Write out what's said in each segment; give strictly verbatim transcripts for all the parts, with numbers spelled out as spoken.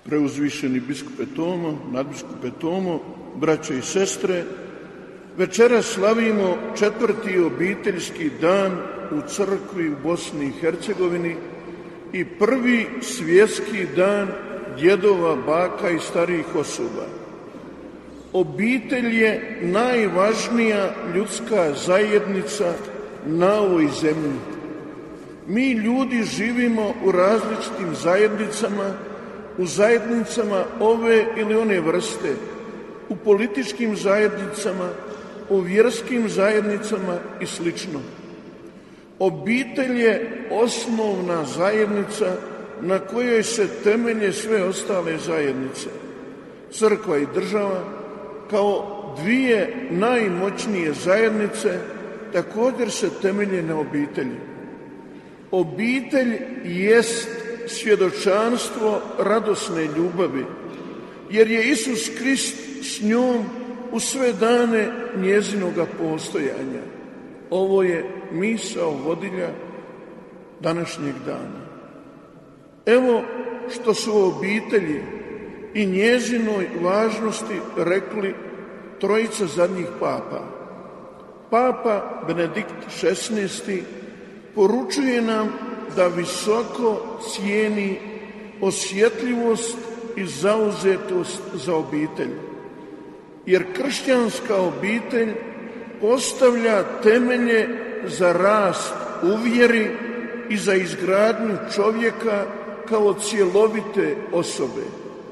Preuzvišeni biskupe Tomo, nadbiskupe Tomo, braće i sestre, večeras slavimo četvrti obiteljski dan u crkvi u Bosni i Hercegovini i prvi svjetski dan djedova, baka i starijih osoba. Obitelj je najvažnija ljudska zajednica na ovoj zemlji. Mi ljudi živimo u različitim zajednicama, u zajednicama ove ili one vrste, u političkim zajednicama, u vjerskim zajednicama i slično. Obitelj je osnovna zajednica na kojoj se temelje sve ostale zajednice. Crkva i država kao dvije najmoćnije zajednice također se temelje na obitelji. Obitelj jest svjedočanstvo radosne ljubavi, jer je Isus Krist s njom u sve dane njezinoga postojanja. Ovo je misao vodilja današnjeg dana. Evo što su o obitelji i njezinoj važnosti rekli trojica zadnjih papa. Papa Benedikt šesnaesti. poručuje nam da visoko cijeni osjetljivost i zauzetost za obitelj, jer kršćanska obitelj postavlja temelje za rast u vjeri i za izgradnju čovjeka kao cjelovite osobe.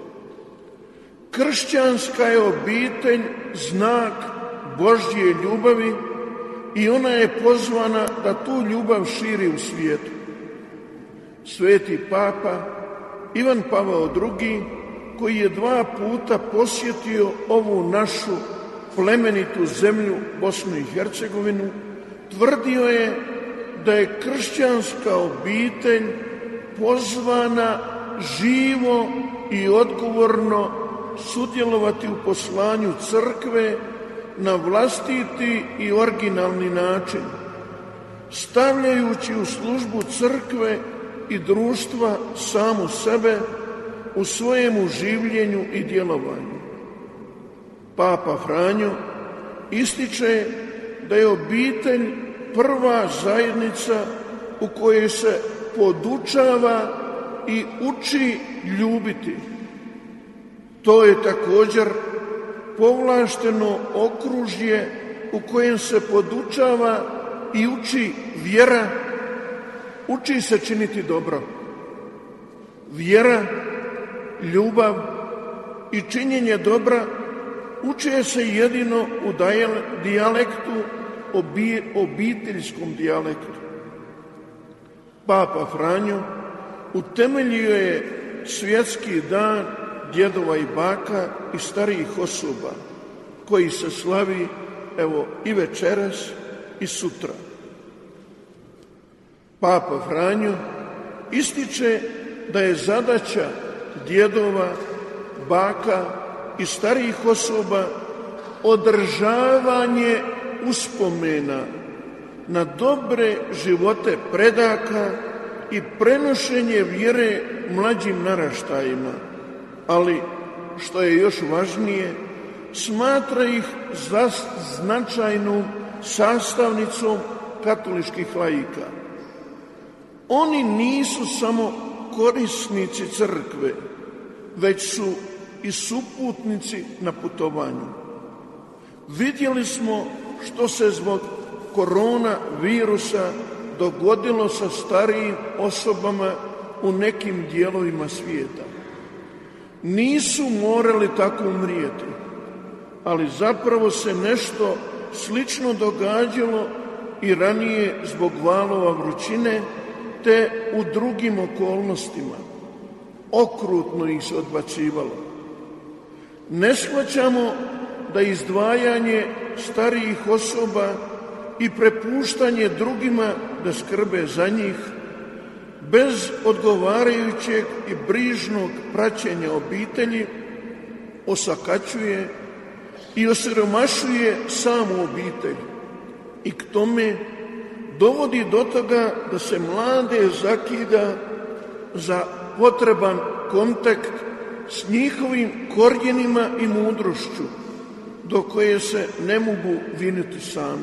Kršćanska je obitelj znak Božje ljubavi i ona je pozvana da tu ljubav širi u svijetu. Sveti papa Ivan Pavao drugi, koji je dva puta posjetio ovu našu plemenitu zemlju Bosnu i Hercegovinu, tvrdio je da je kršćanska obitelj pozvana živo i odgovorno sudjelovati u poslanju crkve na vlastiti i originalni način, stavljajući u službu crkve i društva samu sebe u svojemu življenju i djelovanju. Papa Franjo ističe da je obitelj prva zajednica u kojoj se podučava i uči ljubiti. To je također povlašteno okružje u kojem se podučava i uči vjera, uči se činiti dobro. Vjera, ljubav i činjenje dobra uče se jedino u dijalektu, obiteljskom dijalektu. Papa Franjo utemeljio je svjetski dan djedova i baka i starijih osoba, koji se slavi evo i večeras i sutra. Papa Franjo ističe da je zadaća djedova, baka i starijih osoba održavanje uspomena na dobre živote predaka i prenošenje vjere mlađim naraštajima, ali što je još važnije, smatra ih za značajnom sastavnicom katoličkih laika. Oni nisu samo korisnici crkve, već su i suputnici na putovanju. Vidjeli smo što se zbog korona virusa dogodilo sa starijim osobama u nekim dijelovima svijeta. Nisu morali tako umrijeti, ali zapravo se nešto slično događalo i ranije zbog valova vrućine te u drugim okolnostima. Okrutno ih se odbacivalo. Ne shvaćamo da izdvajanje starijih osoba i prepuštanje drugima da skrbe za njih bez odgovarajućeg i brižnog praćenja obitelji osakaćuje i osiromašuje samu obitelj i k tome dovodi do toga da se mlade zakida za potreban kontakt s njihovim korijenima i mudrošću, do koje se ne mogu viniti sami.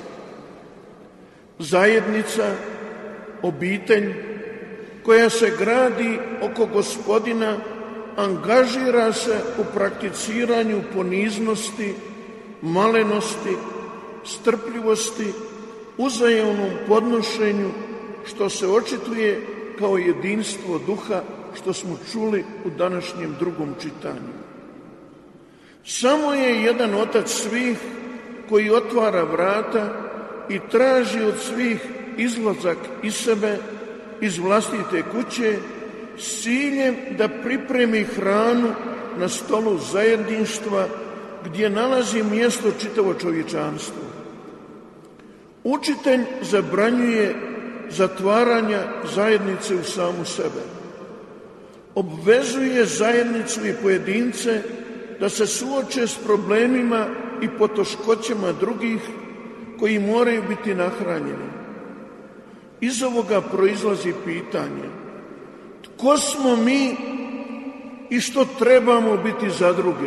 Zajednica, obitelj, koja se gradi oko Gospodina, angažira se u prakticiranju poniznosti, malenosti, strpljivosti, uzajamnom podnošenju, što se očituje kao jedinstvo duha, što smo čuli u današnjem drugom čitanju. Samo je jedan Otac svih koji otvara vrata i traži od svih izlazak iz sebe, iz vlastite kuće, s ciljem da pripremi hranu na stolu zajedništva gdje nalazi mjesto čitavo čovječanstvo. Učitelj zabranjuje zatvaranja zajednice u samu sebe. Obvezuje zajednicu i pojedince da se suoče s problemima i poteškoćama drugih koji moraju biti nahranjeni. Iz ovoga proizlazi pitanje: tko smo mi i što trebamo biti za druge?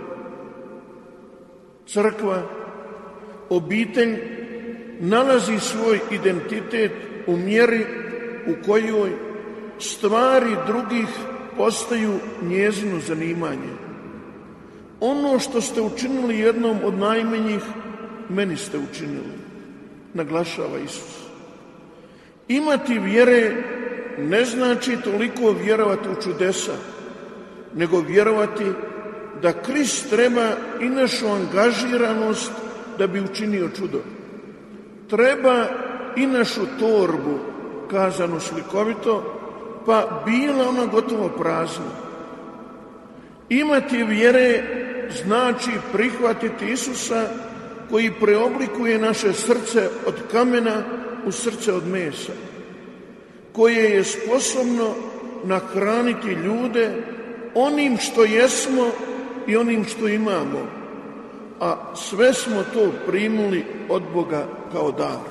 Crkva, obitelj nalazi svoj identitet u mjeri u kojoj stvari drugih postaju njezino zanimanje. Ono što ste učinili jednom od najmanjih, meni ste učinili, naglašava Isus. Imati vjere ne znači toliko vjerovati u čudesa, nego vjerovati da Krist treba i našu angažiranost da bi učinio čudo. Treba i našu torbu, kazano slikovito, pa bila ona gotovo prazna. Imati vjere znači prihvatiti Isusa koji preoblikuje naše srce od kamena u srce od mesa, koje je sposobno nahraniti ljude onim što jesmo i onim što imamo, a sve smo to primili od Boga kao dar.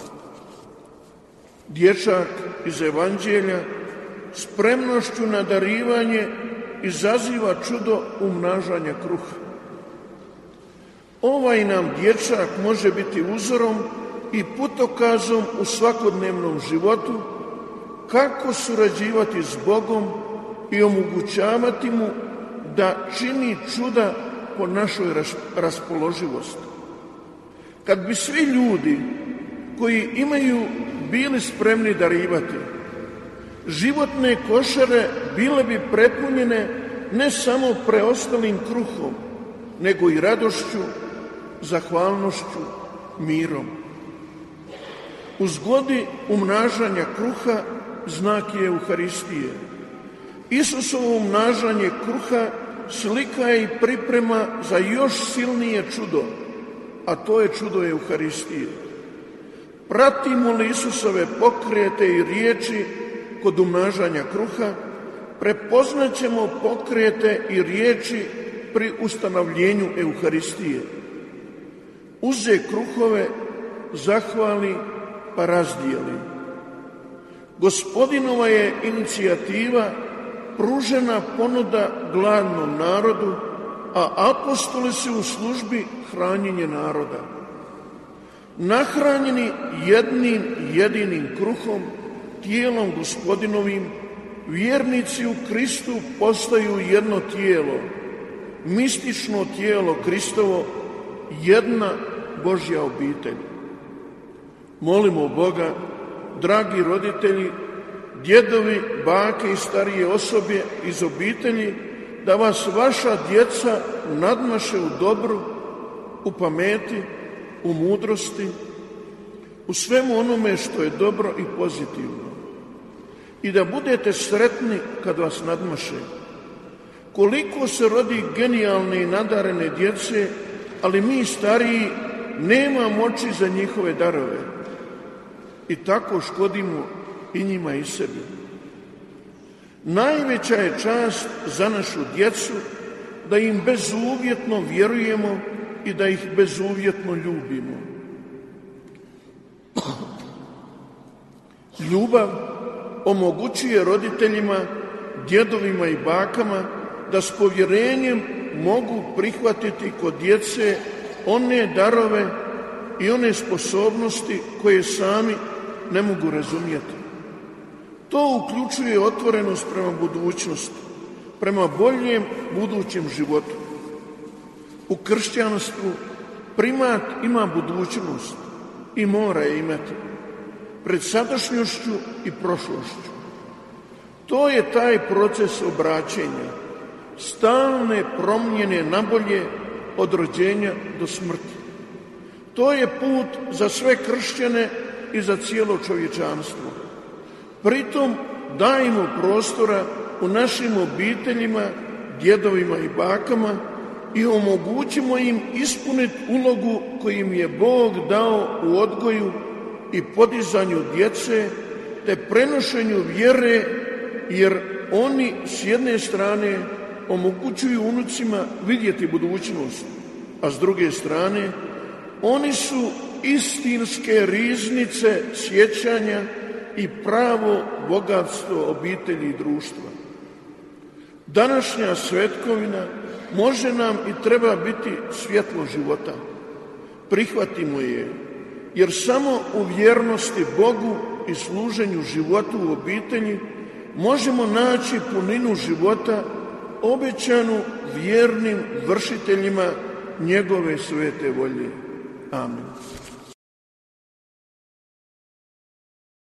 Dječak iz Evanđelja spremnošću na darivanje izaziva čudo umnažanja kruha. Ovaj nam dječak može biti uzorom i putokazom u svakodnevnom životu kako surađivati s Bogom i omogućavati mu da čini čuda po našoj raspoloživosti. Kad bi svi ljudi koji imaju bili spremni darivati, životne košare bile bi prepunjene ne samo preostalim kruhom, nego i radošću, zahvalnošću, mirom. U zgodi umnažanja kruha znak je Euharistije. Isusovo umnažanje kruha slika je i priprema za još silnije čudo, a to je čudo Euharistije. Pratimo li Isusove pokrete i riječi kod umnažanja kruha, prepoznat ćemo pokrete i riječi pri ustanovljenju Euharistije. Uze kruhove, zahvali, pa razdijeli. Gospodinova je inicijativa pružena ponuda gladnom narodu, a apostoli su u službi hranjenja naroda. Nahranjeni jednim jedinim kruhom, tijelom Gospodinovim, vjernici u Kristu postaju jedno tijelo, mistično tijelo Kristovo, jedna Božja obitelj. Molimo Boga, dragi roditelji, djedovi, bake i starije osobe iz obitelji, da vas vaša djeca nadmaše u dobru, u pameti, u mudrosti, u svemu onome što je dobro i pozitivno. I da budete sretni kad vas nadmaše. Koliko se rodi genijalne i nadarene djece, ali mi stariji nema moći za njihove darove. I tako škodimo i njima i sebi. Najveća je čast za našu djecu da im bezuvjetno vjerujemo i da ih bezuvjetno ljubimo. Ljubav omogućuje roditeljima, djedovima i bakama da s povjerenjem mogu prihvatiti kod djece one darove i one sposobnosti koje sami ne mogu razumjeti. To uključuje otvorenost prema budućnosti, prema boljem budućem životu. U kršćanstvu primat ima budućnost i mora je imati pred sadašnjošću i prošlošću. To je taj proces obraćenja, stalne promjene nabolje od rođenja do smrti. To je put za sve kršćane i za cijelo čovječanstvo. Pritom dajmo prostora u našim obiteljima, djedovima i bakama i omogućimo im ispuniti ulogu koju im je Bog dao u odgoju i podizanju djece te prenošenju vjere, jer oni s jedne strane omogućuju unucima vidjeti budućnost, a s druge strane oni su istinske riznice sjećanja i pravo bogatstvo obitelji i društva. Današnja svetkovina može nam i treba biti svjetlo života. Prihvatimo je, jer samo u vjernosti Bogu i služenju životu u obitelji možemo naći puninu života obećanu vjernim vršiteljima njegove svete volje. Amen.